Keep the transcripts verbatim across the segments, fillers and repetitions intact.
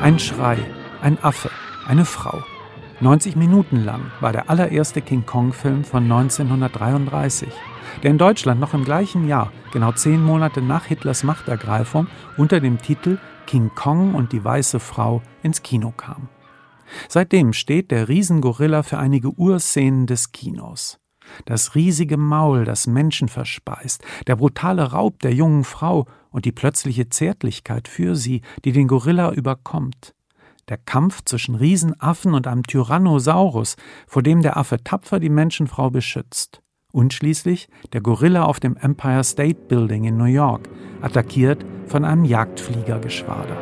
Ein Schrei, ein Affe, eine Frau. neunzig Minuten lang war der allererste King-Kong-Film von neunzehnhundertdreiunddreißig, der in Deutschland noch im gleichen Jahr, genau zehn Monate nach Hitlers Machtergreifung, unter dem Titel King Kong und die weiße Frau ins Kino kam. Seitdem steht der Riesengorilla für einige Urszenen des Kinos. Das riesige Maul, das Menschen verspeist, der brutale Raub der jungen Frau und die plötzliche Zärtlichkeit für sie, die den Gorilla überkommt. Der Kampf zwischen Riesenaffen und einem Tyrannosaurus, vor dem der Affe tapfer die Menschenfrau beschützt. Und schließlich der Gorilla auf dem Empire State Building in New York, attackiert von einem Jagdfliegergeschwader.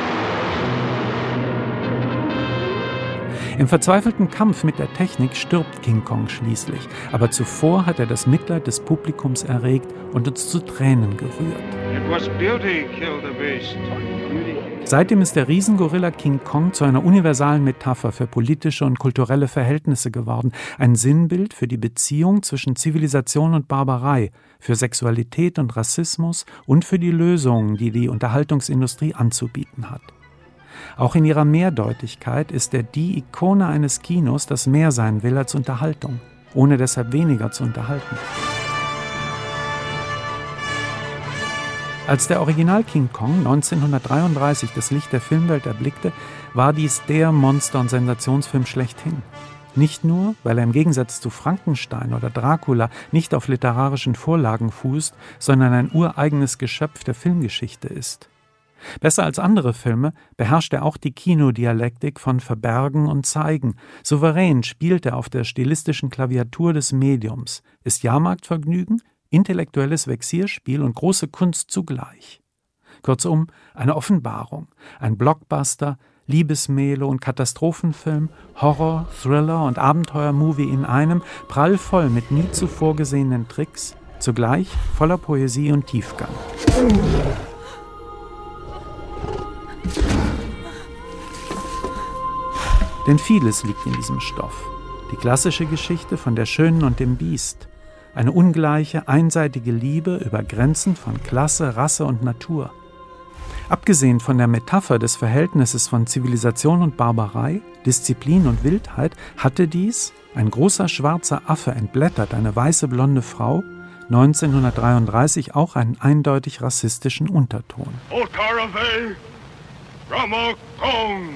Im verzweifelten Kampf mit der Technik stirbt King Kong schließlich, aber zuvor hat er das Mitleid des Publikums erregt und uns zu Tränen gerührt. It was beauty killed the beast. Seitdem ist der Riesengorilla King Kong zu einer universalen Metapher für politische und kulturelle Verhältnisse geworden, ein Sinnbild für die Beziehung zwischen Zivilisation und Barbarei, für Sexualität und Rassismus und für die Lösungen, die die Unterhaltungsindustrie anzubieten hat. Auch in ihrer Mehrdeutigkeit ist er die Ikone eines Kinos, das mehr sein will als Unterhaltung, ohne deshalb weniger zu unterhalten. Als der Original King Kong neunzehnhundertdreiunddreißig das Licht der Filmwelt erblickte, war dies der Monster- und Sensationsfilm schlechthin. Nicht nur, weil er im Gegensatz zu Frankenstein oder Dracula nicht auf literarischen Vorlagen fußt, sondern ein ureigenes Geschöpf der Filmgeschichte ist. Besser als andere Filme beherrscht er auch die Kinodialektik von Verbergen und Zeigen. Souverän spielt er auf der stilistischen Klaviatur des Mediums, ist Jahrmarktvergnügen, intellektuelles Vexierspiel und große Kunst zugleich. Kurzum, eine Offenbarung, ein Blockbuster, Liebesmelo und Katastrophenfilm, Horror, Thriller und Abenteuermovie in einem, prallvoll mit nie zuvor gesehenen Tricks, zugleich voller Poesie und Tiefgang. Denn vieles liegt in diesem Stoff. Die klassische Geschichte von der Schönen und dem Biest. Eine ungleiche, einseitige Liebe über Grenzen von Klasse, Rasse und Natur. Abgesehen von der Metapher des Verhältnisses von Zivilisation und Barbarei, Disziplin und Wildheit, hatte dies, ein großer schwarzer Affe entblättert eine weiße blonde Frau, neunzehnhundertdreiunddreißig auch einen eindeutig rassistischen Unterton. Otarave, Ramakong.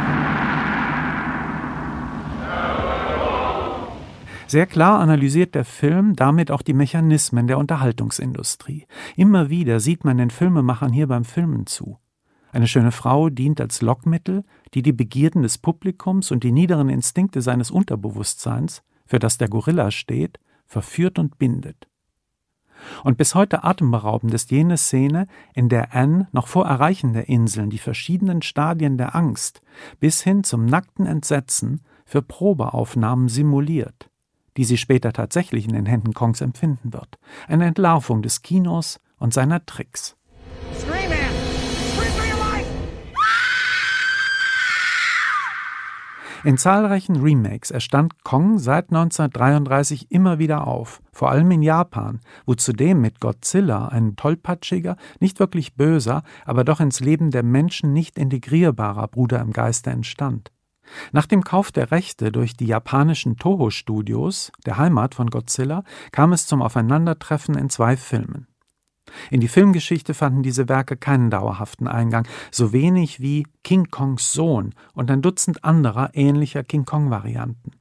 Sehr klar analysiert der Film damit auch die Mechanismen der Unterhaltungsindustrie. Immer wieder sieht man den Filmemachern hier beim Filmen zu. Eine schöne Frau dient als Lockmittel, die die Begierden des Publikums und die niederen Instinkte seines Unterbewusstseins, für das der Gorilla steht, verführt und bindet. Und bis heute atemberaubend ist jene Szene, in der Anne noch vor Erreichen der Inseln die verschiedenen Stadien der Angst bis hin zum nackten Entsetzen für Probeaufnahmen simuliert, die sie später tatsächlich in den Händen Kongs empfinden wird. Eine Entlarvung des Kinos und seiner Tricks. In zahlreichen Remakes erstand Kong seit neunzehnhundertdreiunddreißig immer wieder auf, vor allem in Japan, wo zudem mit Godzilla ein tollpatschiger, nicht wirklich böser, aber doch ins Leben der Menschen nicht integrierbarer Bruder im Geiste entstand. Nach dem Kauf der Rechte durch die japanischen Toho-Studios, der Heimat von Godzilla, kam es zum Aufeinandertreffen in zwei Filmen. In die Filmgeschichte fanden diese Werke keinen dauerhaften Eingang, so wenig wie King Kongs Sohn und ein Dutzend anderer ähnlicher King Kong-Varianten.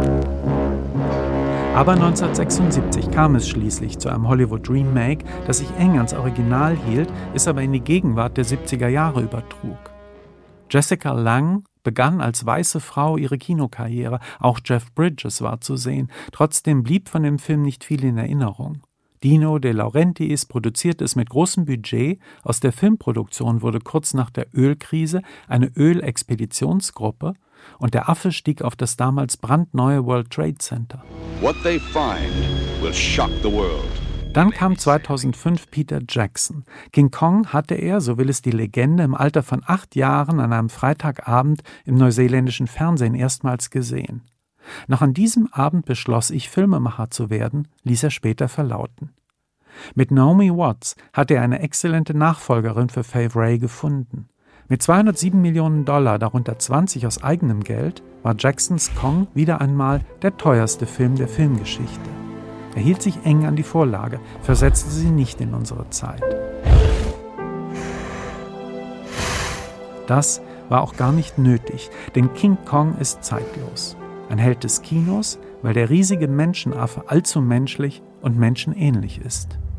Aber neunzehnhundertsechsundsiebzig kam es schließlich zu einem Hollywood-Remake, das sich eng ans Original hielt, es aber in die Gegenwart der siebziger Jahre übertrug. Jessica Lange begann als weiße Frau ihre Kinokarriere, auch Jeff Bridges war zu sehen, trotzdem blieb von dem Film nicht viel in Erinnerung. Dino De Laurentiis produzierte es mit großem Budget, aus der Filmproduktion wurde kurz nach der Ölkrise eine Ölexpeditionsgruppe und der Affe stieg auf das damals brandneue World Trade Center. What they find will shock the world. Dann kam zweitausendfünf Peter Jackson. King Kong hatte er, so will es die Legende, im Alter von acht Jahren an einem Freitagabend im neuseeländischen Fernsehen erstmals gesehen. Noch an diesem Abend beschloss ich, Filmemacher zu werden, ließ er später verlauten. Mit Naomi Watts hatte er eine exzellente Nachfolgerin für Fay Wray gefunden. Mit zweihundertsieben Millionen Dollar, darunter zwanzig aus eigenem Geld, war Jacksons Kong wieder einmal der teuerste Film der Filmgeschichte. Er hielt sich eng an die Vorlage, versetzte sie nicht in unsere Zeit. Das war auch gar nicht nötig, denn King Kong ist zeitlos. Ein Held des Kinos, weil der riesige Menschenaffe allzu menschlich und menschenähnlich ist.